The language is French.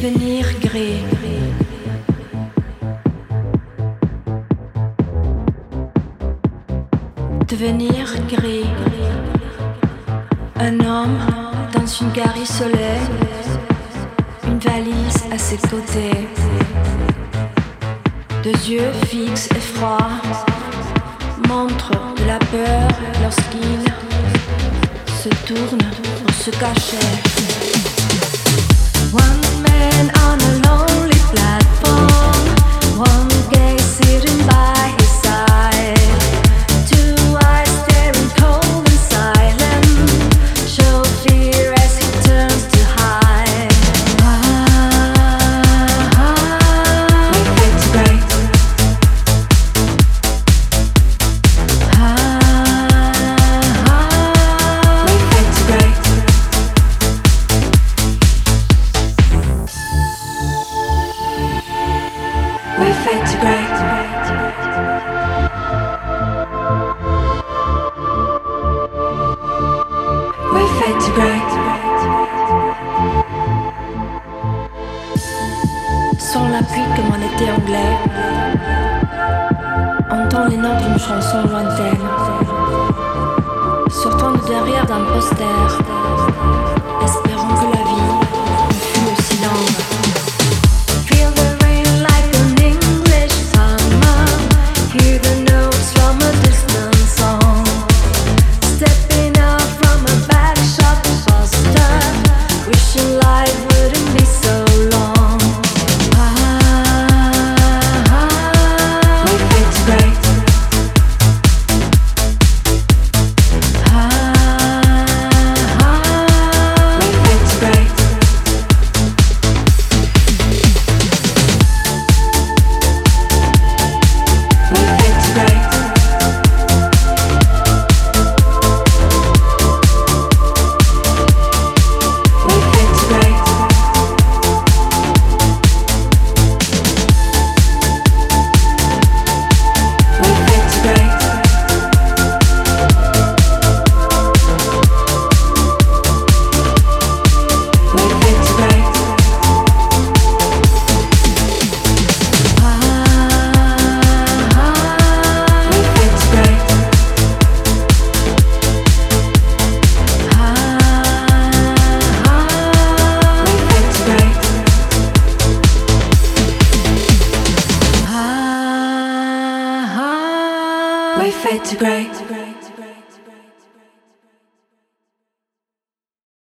Devenir gris. Devenir gris. Un homme dans une gare isolée, une valise à ses côtés. Deux yeux fixes et froids montrent de la peur lorsqu'il se tourne pour se cacher. One man on a lonely platform, one gay sitting by his side, two eyes staring cold and silent, show fear as he turns to hide. We fade to grey. We fade to grey. We fade to grey. We fade to grey. Sans la pluie comme en été anglais, entend les notes d'une chanson lointaine, sortant de derrière d'un poster.